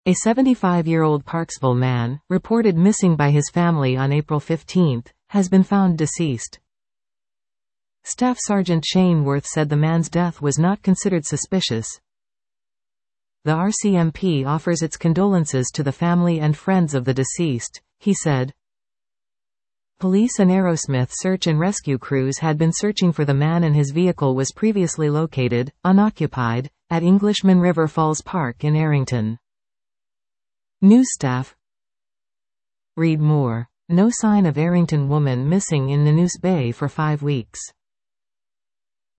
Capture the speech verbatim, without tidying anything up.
A seventy-five-year-old Parksville man, reported missing by his family on April fifteenth, has been found deceased. Staff Sergeant Shane Worth said the man's death was not considered suspicious. The R C M P offers its condolences to the family and friends of the deceased, he said. Police and Aerosmith search and rescue crews had been searching for the man, and his vehicle was previously located, unoccupied, at Englishman River Falls Park in Arrington. News staff. Read more. No sign of Arrington woman missing in Neneuse Bay for five weeks.